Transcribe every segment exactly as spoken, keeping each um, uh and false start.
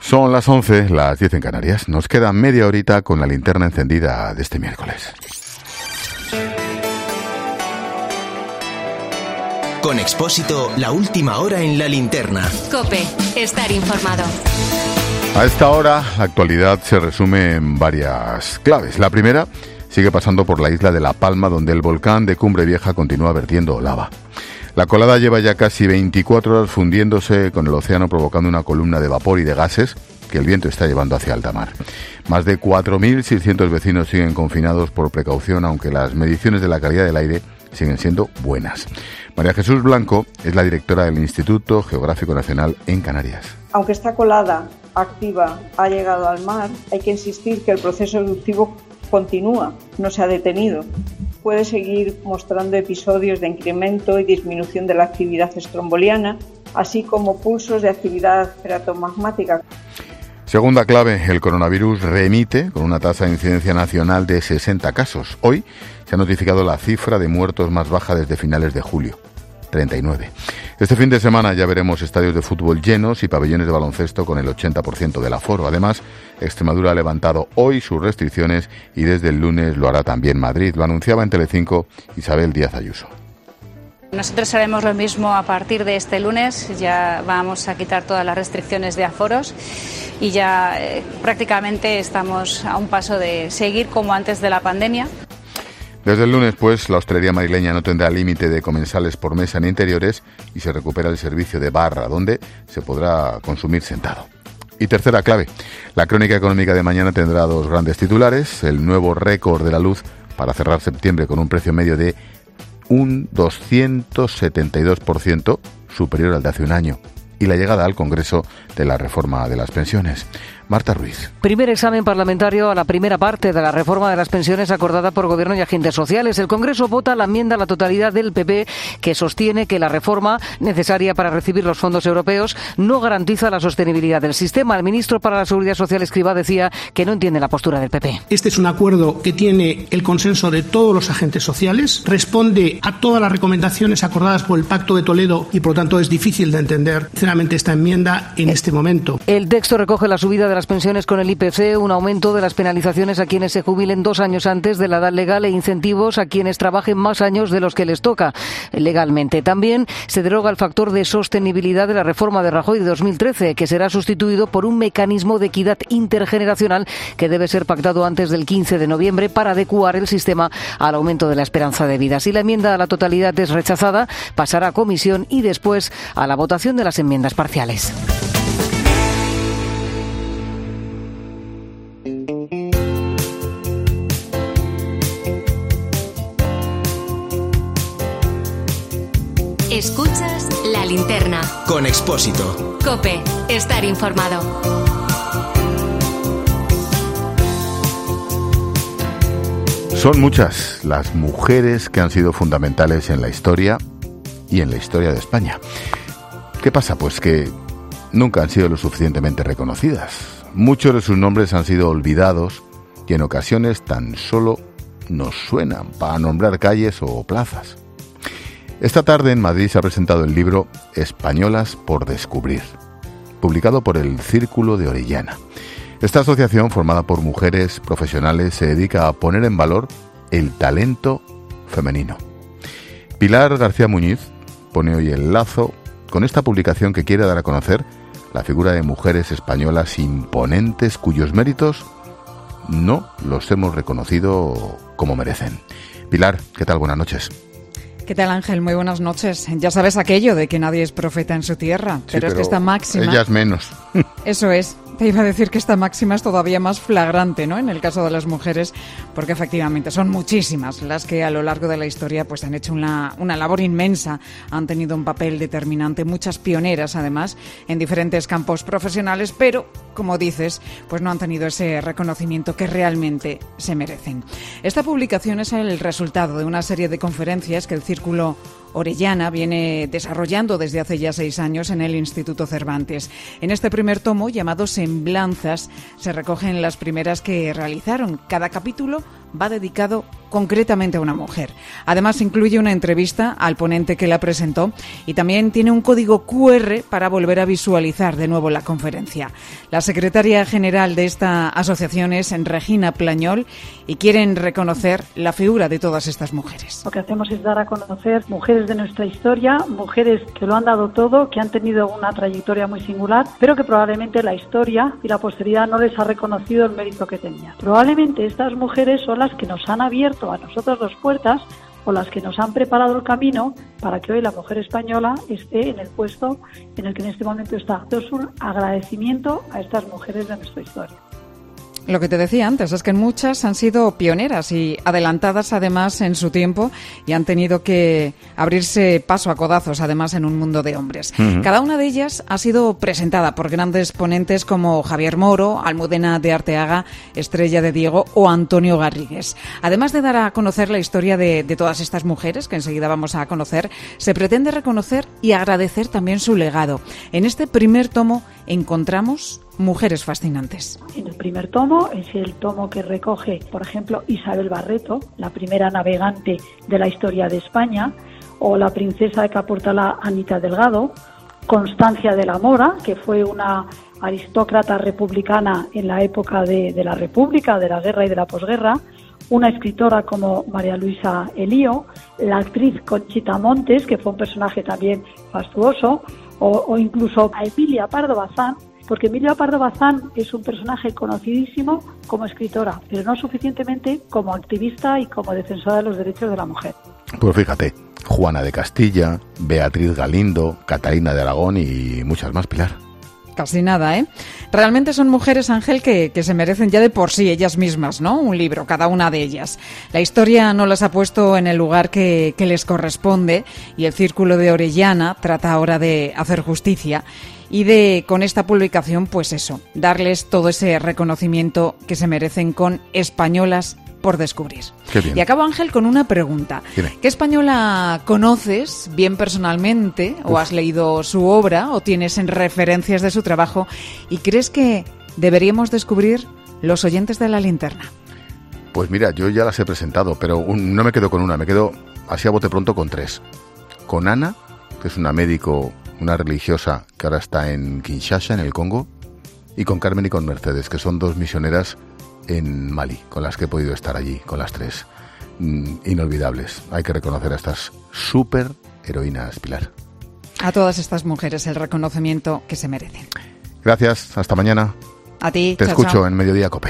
Son las once, las diez en Canarias. Nos queda media horita con la linterna encendida de este miércoles. Con Expósito, la última hora en la linterna. COPE, estar informado. A esta hora, la actualidad se resume en varias claves. La primera sigue pasando por la isla de La Palma, donde el volcán de Cumbre Vieja continúa vertiendo lava. La colada lleva ya casi veinticuatro horas fundiéndose con el océano, provocando una columna de vapor y de gases que el viento está llevando hacia alta mar. Más de cuatro mil seiscientos vecinos siguen confinados por precaución, aunque las mediciones de la calidad del aire siguen siendo buenas. María Jesús Blanco es la directora del Instituto Geográfico Nacional en Canarias. Aunque esta colada activa ha llegado al mar, hay que insistir que el proceso eruptivo continúa, no se ha detenido. Puede seguir mostrando episodios de incremento y disminución de la actividad estromboliana, así como pulsos de actividad freatomagmática. Segunda clave, el coronavirus remite con una tasa de incidencia nacional de sesenta casos. Hoy se ha notificado la cifra de muertos más baja desde finales de julio, treinta y nueve. Este fin de semana ya veremos estadios de fútbol llenos y pabellones de baloncesto con el ochenta por ciento del aforo. Además, Extremadura ha levantado hoy sus restricciones y desde el lunes lo hará también Madrid. Lo anunciaba en Telecinco Isabel Díaz Ayuso. Nosotros haremos lo mismo a partir de este lunes. Ya vamos a quitar todas las restricciones de aforos y ya eh, prácticamente estamos a un paso de seguir como antes de la pandemia. Desde el lunes, pues, la hostelería madrileña no tendrá límite de comensales por mesa en interiores y se recupera el servicio de barra, donde se podrá consumir sentado. Y tercera clave, la crónica económica de mañana tendrá dos grandes titulares: el nuevo récord de la luz para cerrar septiembre con un precio medio de un doscientos setenta y dos por ciento superior al de hace un año, y la llegada al Congreso de la reforma de las pensiones. Marta Ruiz. Primer examen parlamentario a la primera parte de la reforma de las pensiones acordada por Gobierno y agentes sociales. El Congreso vota la enmienda a la totalidad del P P, que sostiene que la reforma necesaria para recibir los fondos europeos no garantiza la sostenibilidad del sistema. El ministro para la Seguridad Social, Escrivá, decía que no entiende la postura del P P. Este es un acuerdo que tiene el consenso de todos los agentes sociales, responde a todas las recomendaciones acordadas por el Pacto de Toledo y, por lo tanto, es difícil de entender, sinceramente, esta enmienda en este momento. El texto recoge la subida de las pensiones con el I P C, un aumento de las penalizaciones a quienes se jubilen dos años antes de la edad legal e incentivos a quienes trabajen más años de los que les toca legalmente. También se deroga el factor de sostenibilidad de la reforma de Rajoy de dos mil trece, que será sustituido por un mecanismo de equidad intergeneracional que debe ser pactado antes del quince de noviembre para adecuar el sistema al aumento de la esperanza de vida. Si la enmienda a la totalidad es rechazada, pasará a comisión y después a la votación de las enmiendas parciales. Escuchas La Linterna. Con Expósito. COPE, estar informado. Son muchas las mujeres que han sido fundamentales en la historia y en la historia de España. ¿Qué pasa? Pues que nunca han sido lo suficientemente reconocidas. Muchos de sus nombres han sido olvidados y en ocasiones tan solo nos suenan para nombrar calles o plazas. Esta tarde en Madrid se ha presentado el libro Españolas por descubrir, publicado por el Círculo de Orellana. Esta asociación, formada por mujeres profesionales, se dedica a poner en valor el talento femenino. Pilar García Muñiz pone hoy el lazo con esta publicación que quiere dar a conocer la figura de mujeres españolas imponentes cuyos méritos no los hemos reconocido como merecen. Pilar, ¿qué tal? Buenas noches. ¿Qué tal, Ángel? Muy buenas noches. Ya sabes aquello de que nadie es profeta en su tierra, pero, sí, pero es que esta máxima... Ellas menos. Eso es. Te iba a decir que esta máxima es todavía más flagrante, ¿no?, en el caso de las mujeres, porque efectivamente son muchísimas las que a lo largo de la historia pues han hecho una, una labor inmensa, han tenido un papel determinante, muchas pioneras además en diferentes campos profesionales, pero, como dices, pues no han tenido ese reconocimiento que realmente se merecen. Esta publicación es el resultado de una serie de conferencias que el Círculo Orellana viene desarrollando desde hace ya seis años en el Instituto Cervantes. En este primer tomo, llamado Semblanzas, se recogen las primeras que realizaron. Cada capítulo va dedicado concretamente a una mujer. Además, incluye una entrevista al ponente que la presentó y también tiene un código cu erre para volver a visualizar de nuevo la conferencia. La secretaria general de esta asociación es Regina Plañol y quieren reconocer la figura de todas estas mujeres. Lo que hacemos es dar a conocer mujeres de nuestra historia, mujeres que lo han dado todo, que han tenido una trayectoria muy singular, pero que probablemente la historia y la posteridad no les ha reconocido el mérito que tenían. Probablemente estas mujeres son las que nos han abierto a nosotros las puertas o las que nos han preparado el camino para que hoy la mujer española esté en el puesto en el que en este momento está. Esto es un agradecimiento a estas mujeres de nuestra historia. Lo que te decía antes es que muchas han sido pioneras y adelantadas además en su tiempo y han tenido que abrirse paso a codazos además en un mundo de hombres. Uh-huh. Cada una de ellas ha sido presentada por grandes ponentes como Javier Moro, Almudena de Arteaga, Estrella de Diego o Antonio Garrigues. Además de dar a conocer la historia de, de todas estas mujeres, que enseguida vamos a conocer, se pretende reconocer y agradecer también su legado. En este primer tomo encontramos mujeres fascinantes. En el primer tomo es el tomo que recoge, por ejemplo, Isabel Barreto, la primera navegante de la historia de España, o la princesa de Caportala Anita Delgado, Constancia de la Mora, que fue una aristócrata republicana en la época de, de la República, de la guerra y de la posguerra, una escritora como María Luisa Elío, la actriz Conchita Montes, que fue un personaje también fastuoso, o, o incluso a Emilia Pardo Bazán, porque Emilia Pardo Bazán es un personaje conocidísimo como escritora, pero no suficientemente como activista y como defensora de los derechos de la mujer. Pues fíjate, Juana de Castilla, Beatriz Galindo, Catalina de Aragón y muchas más, Pilar. Casi nada, ¿eh? Realmente son mujeres, Ángel, que, que se merecen ya de por sí ellas mismas, ¿no? Un libro, cada una de ellas. La historia no las ha puesto en el lugar que, que les corresponde y el Círculo de Orellana trata ahora de hacer justicia y de, con esta publicación, pues eso, darles todo ese reconocimiento que se merecen con Españolas por descubrir. Qué bien. Y acabo, Ángel, con una pregunta. Dime. ¿Qué española conoces bien personalmente o Uf. has leído su obra o tienes en referencias de su trabajo y crees que deberíamos descubrir los oyentes de La Linterna? Pues mira, yo ya las he presentado, pero un, no me quedo con una, me quedo así a bote pronto con tres. Con Ana, que es una médico, una religiosa que ahora está en Kinshasa, en el Congo, y con Carmen y con Mercedes, que son dos misioneras en Mali, con las que he podido estar allí, con las tres. Mm, inolvidables. Hay que reconocer a estas súper heroínas, Pilar. A todas estas mujeres el reconocimiento que se merecen. Gracias, hasta mañana. A ti, Te chao, escucho chao. en Mediodía Cope.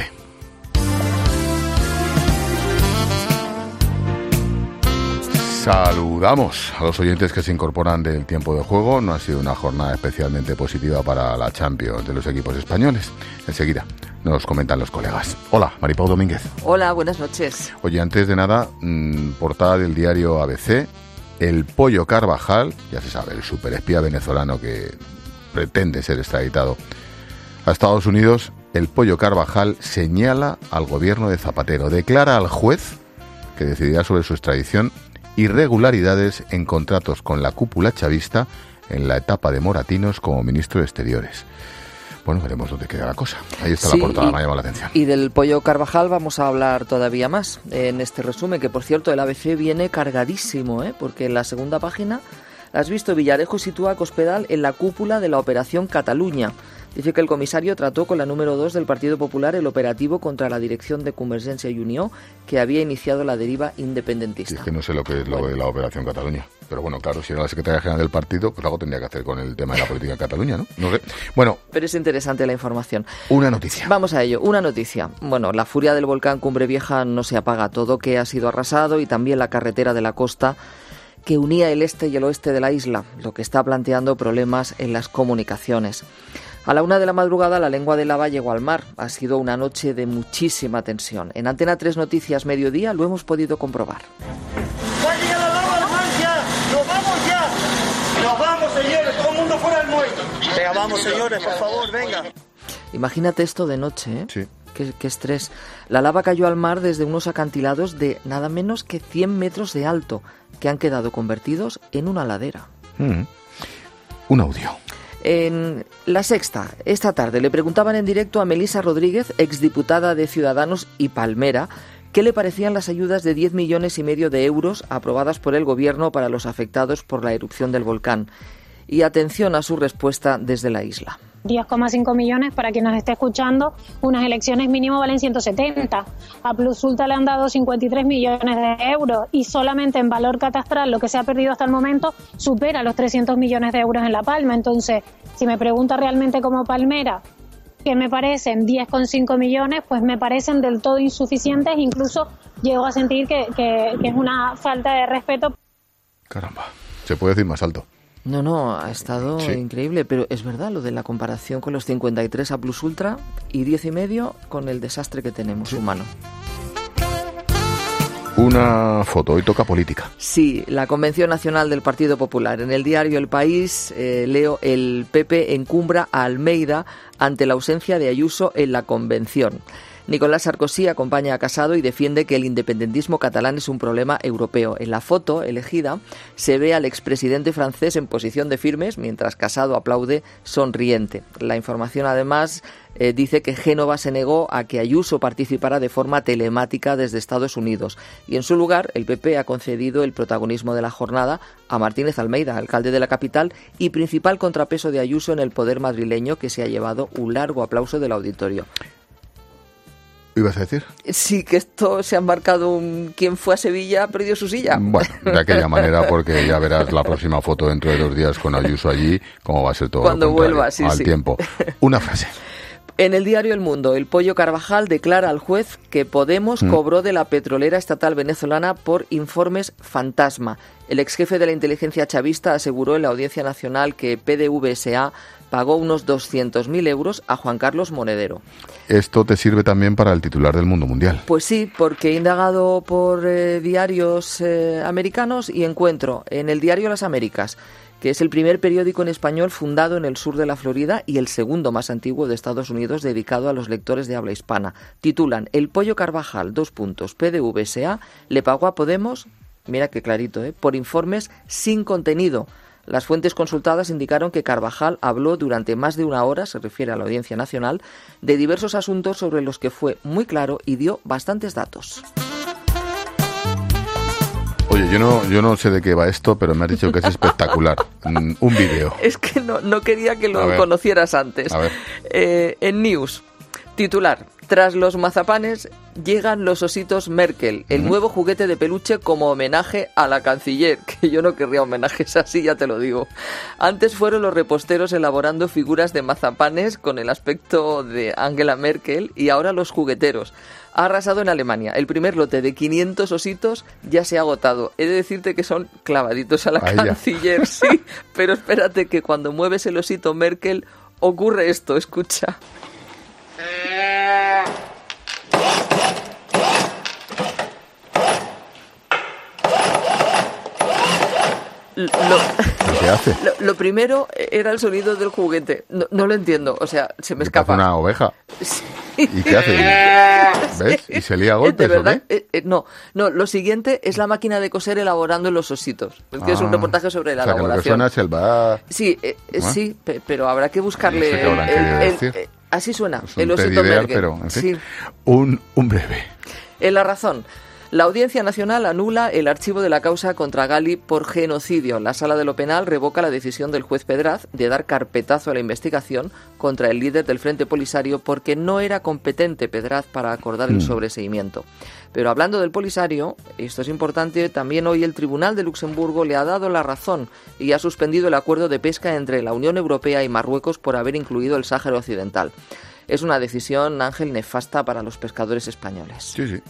Saludamos a los oyentes que se incorporan del tiempo de juego. No ha sido una jornada especialmente positiva para la Champions de los equipos españoles. Enseguida nos comentan los colegas. Hola, Maripau Domínguez. Hola, buenas noches. Oye, antes de nada, mmm, portada del diario A B C, el Pollo Carvajal, ya se sabe, el superespía venezolano que pretende ser extraditado a Estados Unidos. El Pollo Carvajal señala al gobierno de Zapatero, declara al juez que decidirá sobre su extradición irregularidades en contratos con la cúpula chavista en la etapa de Moratinos como ministro de Exteriores. Bueno, veremos dónde queda la cosa. Ahí está Sí, la portada, y, me ha llamado la atención. Y del Pollo Carvajal vamos a hablar todavía más en este resumen, que por cierto el A B C viene cargadísimo, ¿eh? Porque en la segunda página, has visto, Villarejo sitúa a Cospedal en la cúpula de la Operación Cataluña. Dice que el comisario trató con la número dos del Partido Popular el operativo contra la dirección de Convergencia y Unió, que había iniciado la deriva independentista. Sí, es que no sé lo que es lo de la Operación Cataluña. Pero bueno, claro, si era la secretaria general del partido, pues algo tendría que hacer con el tema de la política en Cataluña, ¿no? No sé. Bueno. Pero es interesante la información. Una noticia. Vamos a ello, una noticia. Bueno, la furia del volcán Cumbre Vieja no se apaga. Todo que ha sido arrasado y también la carretera de la costa que unía el este y el oeste de la isla, lo que está planteando problemas en las comunicaciones. A la una de la madrugada la lengua de lava llegó al mar. Ha sido una noche de muchísima tensión. En Antena tres Noticias Mediodía lo hemos podido comprobar. ¡Va a llegar la lava de Francia! ¡Nos vamos ya! ¡Nos vamos, señores! ¡Todo el mundo fuera del muelle! Venga, vamos, señores, por favor, venga. Imagínate esto de noche, ¿eh? Sí. Qué, qué estrés. La lava cayó al mar desde unos acantilados de nada menos que cien metros de alto, que han quedado convertidos en una ladera. Mm. Un audio. En La Sexta, esta tarde, le preguntaban en directo a Melisa Rodríguez, exdiputada de Ciudadanos y Palmera, qué le parecían las ayudas de diez millones y medio de euros aprobadas por el gobierno para los afectados por la erupción del volcán. Y atención a su respuesta desde la isla. diez coma cinco millones, para quien nos esté escuchando, unas elecciones mínimo valen ciento setenta. A Plus Ultra le han dado cincuenta y tres millones de euros y solamente en valor catastral lo que se ha perdido hasta el momento supera los trescientos millones de euros en La Palma. Entonces, si me pregunta realmente como palmera que me parecen diez coma cinco millones, pues me parecen del todo insuficientes, incluso llego a sentir que, que, que es una falta de respeto. Caramba, se puede decir más alto. No, no, ha estado sí. increíble, pero es verdad lo de la comparación con los cincuenta y tres a Plus Ultra y diez y medio con el desastre que tenemos sí. humano. Una foto, hoy toca política. Sí, la Convención Nacional del Partido Popular. En el diario El País eh, leo el P P encumbra a Almeida ante la ausencia de Ayuso en la convención. Nicolás Sarkozy acompaña a Casado y defiende que el independentismo catalán es un problema europeo. En la foto elegida se ve al expresidente francés en posición de firmes, mientras Casado aplaude sonriente. La información, además, eh, dice que Génova se negó a que Ayuso participara de forma telemática desde Estados Unidos. Y en su lugar, el P P ha concedido el protagonismo de la jornada a Martínez Almeida, alcalde de la capital y principal contrapeso de Ayuso en el poder madrileño, que se ha llevado un largo aplauso del auditorio. ¿Ibas a decir? Sí, que esto se ha embarcado un... ¿Quién fue a Sevilla perdió su silla? Bueno, de aquella manera, porque ya verás la próxima foto dentro de dos días con Ayuso allí, cómo va a ser todo cuando lo vuelva, sí, al sí. tiempo. Una frase. En el diario El Mundo, el Pollo Carvajal declara al juez que Podemos mm. cobró de la petrolera estatal venezolana por informes fantasma. El exjefe de la inteligencia chavista aseguró en la Audiencia Nacional que P D V S A pagó unos doscientos mil euros a Juan Carlos Monedero. ¿Esto te sirve también para el titular del Mundo Mundial? Pues sí, porque he indagado por eh, diarios eh, americanos y encuentro en el diario Las Américas, que es el primer periódico en español fundado en el sur de la Florida y el segundo más antiguo de Estados Unidos dedicado a los lectores de habla hispana. Titulan: El Pollo Carvajal, dos puntos, P D V S A le pagó a Podemos, mira qué clarito, ¿eh? por informes sin contenido. Las fuentes consultadas indicaron que Carvajal habló durante más de una hora, se refiere a la Audiencia Nacional, de diversos asuntos sobre los que fue muy claro y dio bastantes datos. Oye, yo no, yo no sé de qué va esto, pero me has dicho que es espectacular. Un vídeo. Es que no, no quería que lo conocieras antes. A ver. Eh, en News, titular: tras los mazapanes llegan los ositos Merkel, el uh-huh. nuevo juguete de peluche como homenaje a la canciller, que yo no querría homenajes así, ya te lo digo. Antes fueron los reposteros elaborando figuras de mazapanes con el aspecto de Angela Merkel y ahora los jugueteros. Ha arrasado en Alemania. El primer lote de quinientos ositos ya se ha agotado. He de decirte que son clavaditos a la Vaya. canciller, sí, pero espérate que cuando mueves el osito Merkel ocurre esto, escucha. Lo, ¿Qué hace? Lo, lo primero era el sonido del juguete. No, no lo entiendo, o sea, se me escapa. ¿Es una oveja? Sí. ¿Y qué hace? ¿Ves? ¿Y se lía a golpes ¿De verdad? o qué? Eh, eh, no, no, lo siguiente es la máquina de coser elaborando los ositos. Es que ah, es un reportaje sobre la o sea, elaboración. Que lo que suena es el va... Sí, eh, eh, ¿Ah? sí, pe- pero habrá que buscarle... No sé qué habrán querido decir. El, eh, así suena, es un el osito ideal, Merkel. pero, en fin, sí. un, un breve. En La Razón. La Audiencia Nacional anula el archivo de la causa contra Gali por genocidio. La Sala de lo Penal revoca la decisión del juez Pedraz de dar carpetazo a la investigación contra el líder del Frente Polisario porque no era competente Pedraz para acordar el sobreseimiento. Pero hablando del Polisario, esto es importante, también hoy el Tribunal de Luxemburgo le ha dado la razón y ha suspendido el acuerdo de pesca entre la Unión Europea y Marruecos por haber incluido el Sáhara Occidental. Es una decisión, Ángel, nefasta para los pescadores españoles. Sí, sí.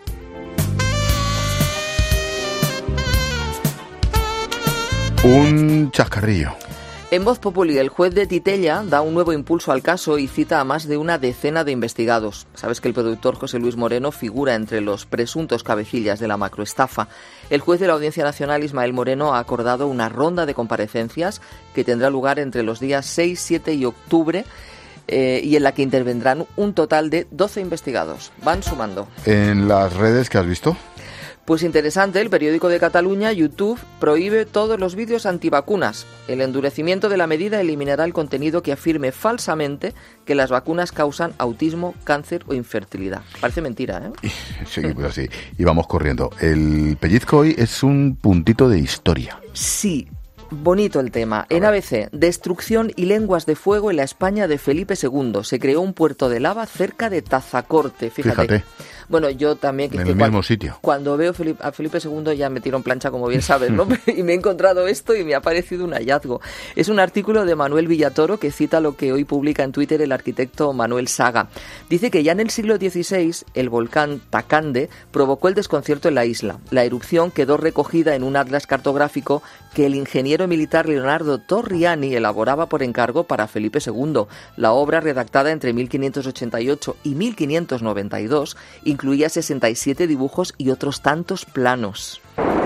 Un chascarrillo. En Voz Populi, el juez de Titella da un nuevo impulso al caso y cita a más de una decena de investigados. Sabes que el productor José Luis Moreno figura entre los presuntos cabecillas de la macroestafa. El juez de la Audiencia Nacional, Ismael Moreno, ha acordado una ronda de comparecencias que tendrá lugar entre los días seis, siete y octubre eh, y en la que intervendrán un total de doce investigados. Van sumando. ¿En las redes que has visto? Pues interesante, el periódico de Cataluña, YouTube, prohíbe todos los vídeos antivacunas. El endurecimiento de la medida eliminará el contenido que afirme falsamente que las vacunas causan autismo, cáncer o infertilidad. Parece mentira, ¿eh? Y seguimos así. Y vamos corriendo. El pellizco hoy es un puntito de historia. Sí. Bonito el tema. En A B C, destrucción y lenguas de fuego en la España de Felipe segundo. Se creó un puerto de lava cerca de Tazacorte. Fíjate. Fíjate. Bueno, yo también... Que en que el cuando, mismo sitio. Cuando veo Felipe, a Felipe segundo ya me tiro en plancha, como bien sabes, ¿no? Y me he encontrado esto y me ha parecido un hallazgo. Es un artículo de Manuel Villatoro que cita lo que hoy publica en Twitter el arquitecto Manuel Saga. Dice que ya en el siglo dieciséis el volcán Tacande provocó el desconcierto en la isla. La erupción quedó recogida en un atlas cartográfico que el ingeniero militar Leonardo Torriani elaboraba por encargo para Felipe segundo. La obra, redactada entre mil quinientos ochenta y ocho y mil quinientos noventa y dos, incluía sesenta y siete dibujos y otros tantos planos.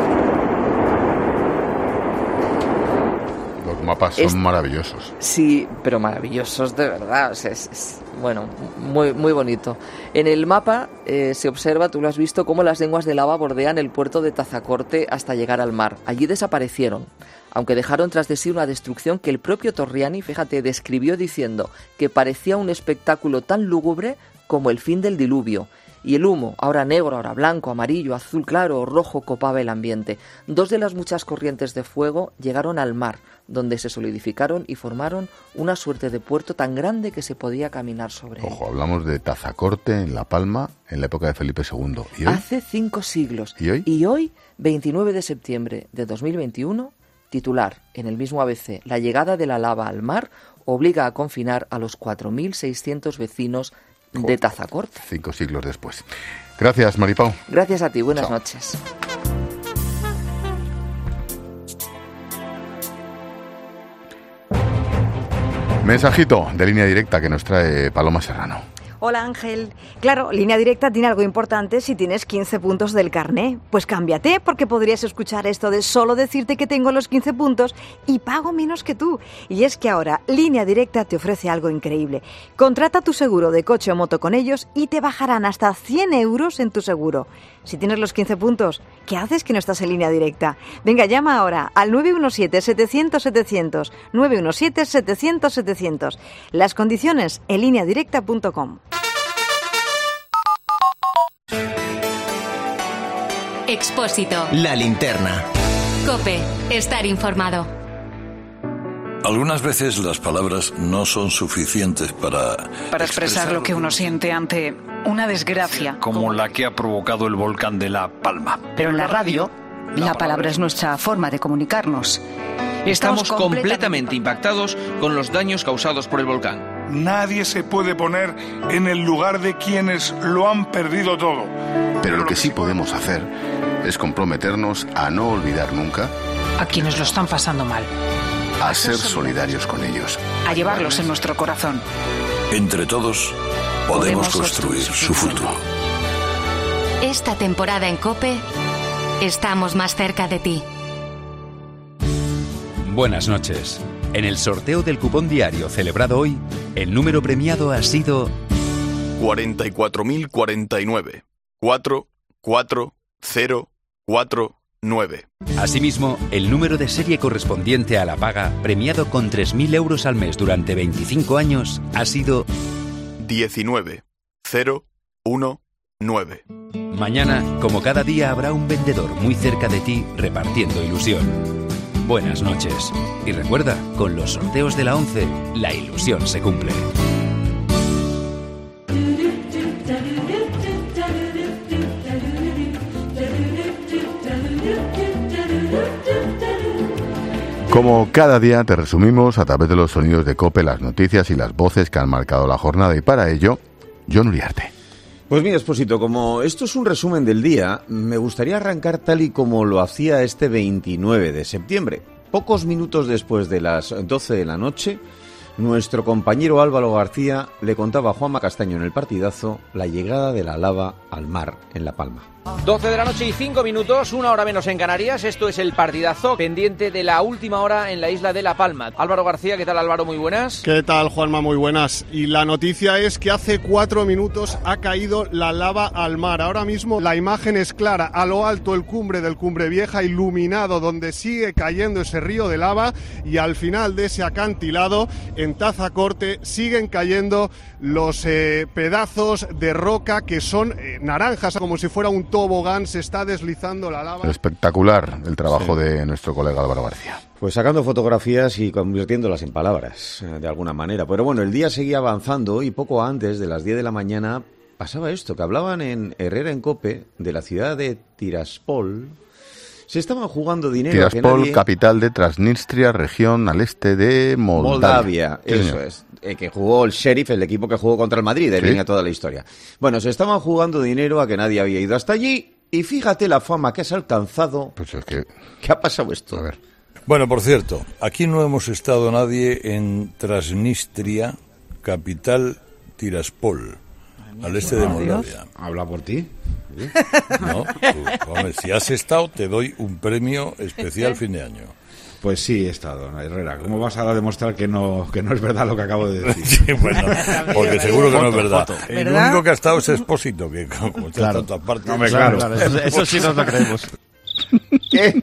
Los mapas son es, maravillosos. Sí, pero maravillosos de verdad. O sea, es, es, bueno, muy, muy bonito. En el mapa eh, se observa, tú lo has visto, cómo las lenguas de lava bordean el puerto de Tazacorte hasta llegar al mar. Allí desaparecieron, aunque dejaron tras de sí una destrucción que el propio Torriani, fíjate, describió diciendo que parecía un espectáculo tan lúgubre como el fin del diluvio. Y el humo, ahora negro, ahora blanco, amarillo, azul claro o rojo, copaba el ambiente. Dos de las muchas corrientes de fuego llegaron al mar, donde se solidificaron y formaron una suerte de puerto tan grande que se podía caminar sobre él. Ojo, hablamos de Tazacorte, en La Palma, en la época de Felipe segundo. ¿Y hoy? Hace cinco siglos. ¿Y hoy? Y hoy, veintinueve de septiembre de dos mil veintiuno, titular en el mismo A B C, la llegada de la lava al mar obliga a confinar a los cuatro mil seiscientos vecinos de Tazacorte. Cinco siglos después. Gracias, Maripau. Gracias a ti, buenas Chao. noches. Mensajito de línea directa que nos trae Paloma Serrano. Hola Ángel. Claro, Línea Directa tiene algo importante si tienes quince puntos del carné. Pues cámbiate, porque podrías escuchar esto de solo decirte que tengo los quince puntos y pago menos que tú. Y es que ahora Línea Directa te ofrece algo increíble. Contrata tu seguro de coche o moto con ellos y te bajarán hasta cien euros en tu seguro. Si tienes los quince puntos, ¿qué haces que no estás en Línea Directa? Venga, llama ahora al nueve uno siete, setecientos, setecientos, nueve uno siete, setecientos, setecientos. Las condiciones en línea directa punto com. Expósito. La linterna. COPE. Estar informado. Algunas veces las palabras no son suficientes para... Para expresar lo que uno siente ante una desgracia. Como la que ha provocado el volcán de La Palma. Pero en la radio, la palabra es nuestra forma de comunicarnos. Estamos completamente impactados con los daños causados por el volcán. Nadie se puede poner en el lugar de quienes lo han perdido todo. Pero lo que sí podemos hacer es comprometernos a no olvidar nunca a quienes lo están pasando mal. A ser solidarios con ellos. A llevarlos en nuestro corazón. Entre todos podemos construir su futuro. Esta temporada en COPE estamos más cerca de ti. Buenas noches. En el sorteo del cupón diario celebrado hoy, el número premiado ha sido cuarenta y cuatro mil cuarenta y nueve. cuatro, cuatro, cero, cuatro, nueve. Asimismo, el número de serie correspondiente a la paga, premiado con tres mil euros al mes durante veinticinco años, ha sido diecinueve, cero, uno, nueve. Mañana, como cada día, habrá un vendedor muy cerca de ti repartiendo ilusión. Buenas noches. Y recuerda, con los sorteos de la once, la ilusión se cumple. Como cada día te resumimos a través de los sonidos de COPE las noticias y las voces que han marcado la jornada, y para ello, Jon Uriarte. Pues mira, Expósito, como esto es un resumen del día, me gustaría arrancar tal y como lo hacía este veintinueve de septiembre. Pocos minutos después de las doce de la noche, nuestro compañero Álvaro García le contaba a Juanma Castaño en El Partidazo la llegada de la lava al mar en La Palma. doce de la noche y cinco minutos, una hora menos en Canarias. Esto es el partidazo pendiente de la última hora en la isla de La Palma. Álvaro García, ¿qué tal, Álvaro? Muy buenas. ¿Qué tal, Juanma? Muy buenas. Y la noticia es que hace cuatro minutos ha caído la lava al mar. Ahora mismo la imagen es clara. A lo alto el cumbre del Cumbre Vieja, iluminado, donde sigue cayendo ese río de lava, y al final de ese acantilado, en Tazacorte, siguen cayendo los eh, pedazos de roca que son eh, naranjas, como si fuera un tobogán. Se está deslizando la lava. Espectacular el trabajo Sí. de nuestro colega Álvaro García. Pues sacando fotografías y convirtiéndolas en palabras, de alguna manera. Pero bueno, el día seguía avanzando y poco antes de las diez de la mañana pasaba esto, que hablaban en Herrera en COPE de la ciudad de Tiraspol. Se estaban jugando dinero. Tiraspol, que nadie... capital de Transnistria, región al este de Moldavia. Moldavia, Sí, eso señor. es. Eh, que jugó el Sheriff, el equipo que jugó contra el Madrid, ahí Sí. venía toda la historia. Bueno, se estaban jugando dinero a que nadie había ido hasta allí, y fíjate la fama que has alcanzado. Pues es que... ¿Qué ha pasado esto? A ver. Bueno, por cierto, aquí no hemos estado nadie en Transnistria, capital Tiraspol, al este de Moldavia. ¿Habla por ti? No, tú, hombre, si has estado, te doy un premio especial fin de año. Pues sí, he estado, Herrera. ¿Cómo vas a demostrar que no que no es verdad lo que acabo de decir? Sí, bueno, porque seguro que no es verdad. Foto. El ¿Verdad? único que ha estado es Expósito, que como está Claro. en tantas partes... Hombre, claro, claro, eso- eso sí nos lo creemos. ¿Qué?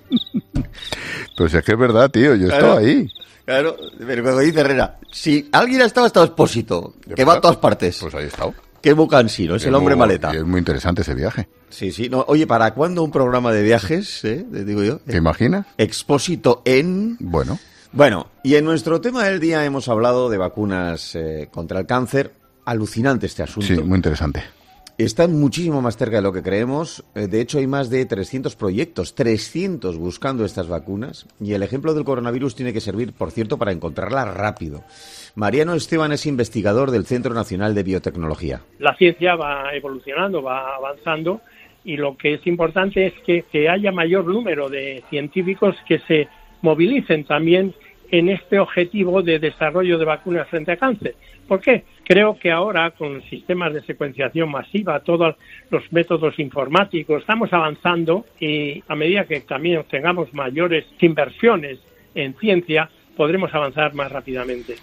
Pues es que es verdad, tío, yo he Claro. estado ahí. Claro, pero cuando dice Herrera, si alguien ha estado, ha estado Expósito, que va a todas partes. Pues ahí he estado. Qué bucansino, es el hombre muy- maleta. y es muy interesante ese viaje. Sí, sí. No, oye, ¿para cuándo un programa de viajes? Eh? Te digo yo. ¿Te imaginas? Expósito en... Bueno. Bueno, y en nuestro tema del día hemos hablado de vacunas eh, contra el cáncer. Alucinante este asunto. Sí, muy interesante. Están muchísimo más cerca de lo que creemos. Eh, De hecho, hay más de trescientos proyectos, trescientos buscando estas vacunas. Y el ejemplo del coronavirus tiene que servir, por cierto, para encontrarlas rápido. Mariano Esteban es investigador del Centro Nacional de Biotecnología. La ciencia va evolucionando, va avanzando, y lo que es importante es que, que haya mayor número de científicos que se movilicen también en este objetivo de desarrollo de vacunas frente a cáncer. ¿Por qué? Creo que ahora, con sistemas de secuenciación masiva, todos los métodos informáticos, estamos avanzando, y a medida que también tengamos mayores inversiones en ciencia, podremos avanzar más rápidamente.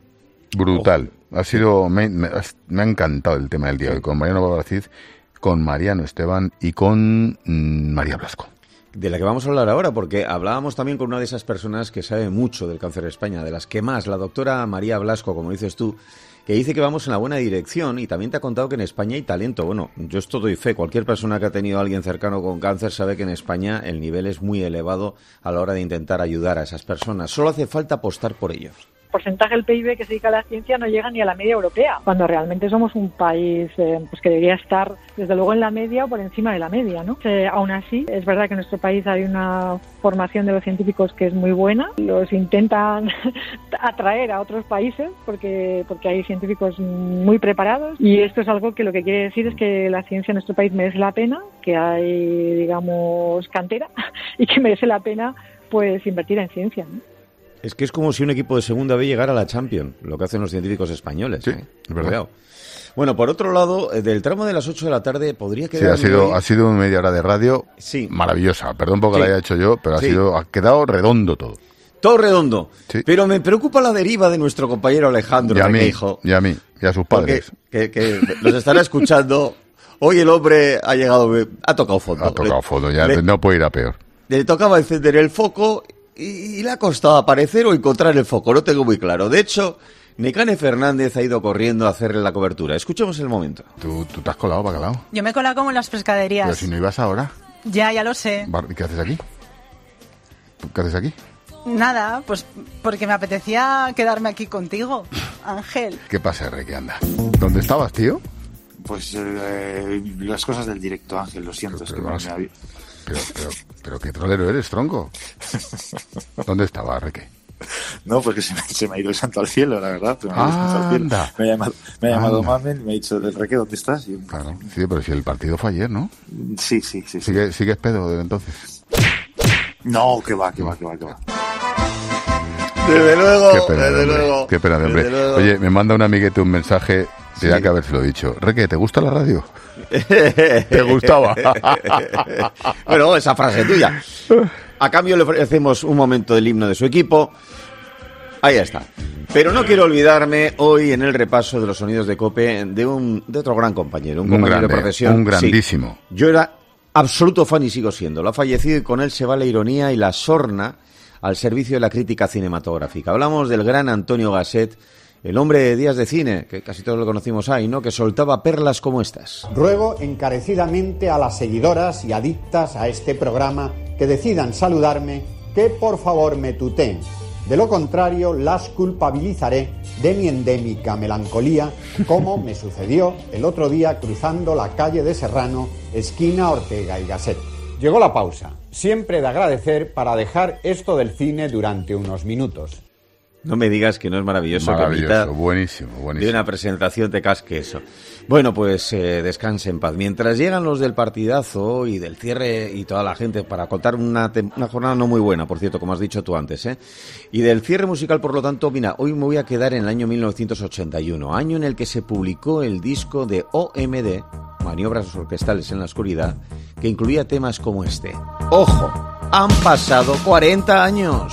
Brutal. Ha sido, me, me- me ha encantado el tema del día hoy con Mariano Barracid, con Mariano Esteban y con mm, María Blasco. De la que vamos a hablar ahora, porque hablábamos también con una de esas personas que sabe mucho del cáncer en España, de las que más, la doctora María Blasco, como dices tú, que dice que vamos en la buena dirección, y también te ha contado que en España hay talento. Bueno, yo esto doy fe, cualquier persona que ha tenido a alguien cercano con cáncer sabe que en España el nivel es muy elevado a la hora de intentar ayudar a esas personas. Solo hace falta apostar por ellos. Porcentaje del P I B que se dedica a la ciencia no llega ni a la media europea, cuando realmente somos un país eh, pues que debería estar desde luego en la media o por encima de la media, ¿no? Eh, aún así, es verdad que en nuestro país hay una formación de los científicos que es muy buena, los intentan atraer a otros países porque, porque hay científicos muy preparados, y esto es algo que lo que quiere decir es que la ciencia en nuestro país merece la pena, que hay, digamos, cantera, y que merece la pena pues invertir en ciencia, ¿no? Es que es como si un equipo de segunda B llegara a la Champions, lo que hacen los científicos españoles. Sí, ¿eh? es verdad. Cuidado. Bueno, por otro lado, eh, del tramo de las ocho de la tarde podría Sí, quedar... ha sido, ha sido media hora de radio maravillosa. Perdón porque Sí. la haya hecho yo, pero ha Sí. sido, ha quedado redondo todo. Todo redondo. Pero me preocupa la deriva de nuestro compañero Alejandro Y a mí, Requeijo. y a mí, y a sus padres. Que, que los estará escuchando. Hoy el hombre ha llegado, ha tocado fondo. Ha tocado fondo, ya le, no puede ir a peor. le tocaba encender el foco y, y le ha costado aparecer o encontrar el foco, no tengo muy claro. De hecho, Necane Fernández ha ido corriendo a hacerle la cobertura. Escuchemos el momento. ¿Tú, tú te has colado, bacalao? Yo me he colado como en las pescaderías. Pero si no ibas ahora. Ya, ya lo sé. Bar- ¿Qué haces aquí? ¿Qué haces aquí? Nada, pues porque me apetecía quedarme aquí contigo, Ángel. ¿Qué pasa, R? ¿Qué anda? ¿Dónde estabas, tío? Pues eh, las cosas del directo, Ángel, lo siento. Es que pero, me había- pero, pero, pero qué trolero eres, tronco. ¿Dónde estaba, Reque? No, porque se me, se me ha ido el santo al cielo, la verdad. Se me ha ido el santo al cielo. Anda. Me ha llamado, me ha llamado Anda. Mamen y me ha dicho, Reque, ¿dónde estás? Y yo, Claro, sí, pero si el partido fue ayer, ¿no? sí, sí, sí. sí. ¿Sigue, ¿Sigues pedo desde entonces? No, que va, que va, que va, que va. Desde luego, Qué pena, de desde hombre. luego. Qué pena, de hombre. Desde luego. Oye, me manda un amiguete un mensaje, tenía Sí. que habérselo dicho. Reque, ¿te gusta la radio? Te gustaba. Bueno, esa frase tuya. A cambio le ofrecemos un momento del himno de su equipo. Ahí está. Pero no quiero olvidarme hoy en el repaso de los sonidos de COPE de un de otro gran compañero, un, un compañero grande, de profesión. Un grandísimo. Sí, yo era absoluto fan y sigo siendo. Lo ha fallecido y con él se va la ironía y la sorna al servicio de la crítica cinematográfica. Hablamos del gran Antonio Gasset, el hombre de Días de Cine, que casi todos lo conocimos ahí, ¿no? Que soltaba perlas como estas. Ruego encarecidamente a las seguidoras y adictas a este programa que decidan saludarme, que por favor me tuteen. De lo contrario, las culpabilizaré de mi endémica melancolía, como me sucedió el otro día cruzando la calle de Serrano, esquina Ortega y Gasset. Llegó la pausa, siempre de agradecer, para dejar esto del cine durante unos minutos. No me digas que no es maravilloso. Maravilloso, que a mitad buenísimo, buenísimo. de una presentación te casque eso. Bueno, pues eh, descanse en paz. Mientras llegan los del partidazo y del cierre y toda la gente para contar una, una jornada no muy buena, por cierto, como has dicho tú antes, ¿eh? Y del cierre musical, por lo tanto, mira, hoy me voy a quedar en el año mil novecientos ochenta y uno, año en el que se publicó el disco de O M D, Maniobras Orquestales en la Oscuridad, que incluía temas como este. ¡Ojo! Han pasado cuarenta años.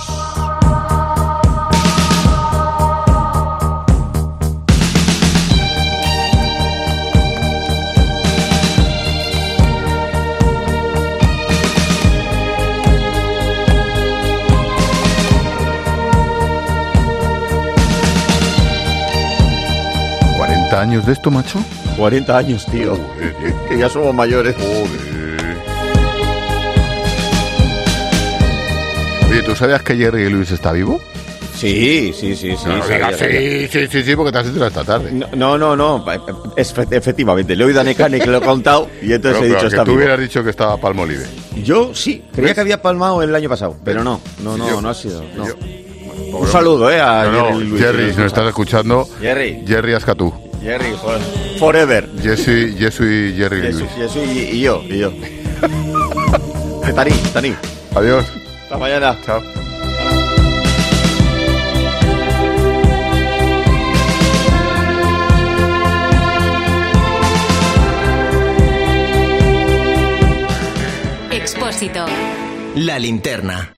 ¿cuarenta años de esto, macho? cuarenta años, tío. Joder. Que ya somos mayores. Joder. Oye, ¿tú sabías que Jerry Lewis está vivo? Sí, sí, sí, sí. No, sabía, digas, sí, sí, sí, sí, porque te has enterado esta tarde. No, no, no, es, efectivamente, le he oído a Necane que lo he contado y entonces pero, he dicho pero está que tú vivo. hubieras dicho que estaba Palmolive. Yo sí, creía ¿ves? que había palmado el año pasado, pero no, no, no, yo, no ha sido. No. Yo, un saludo, eh, a no, Jerry no, Lewis. Jerry, si nos estás escuchando. Jerry. Jerry Ascatú. Jerry, forever. Jesse, Jesse y Jerry Jesse, Lewis. Jesse y, y yo, y yo. Taní, Taní. Adiós. Hasta mañana. Chao. Expósito. La linterna.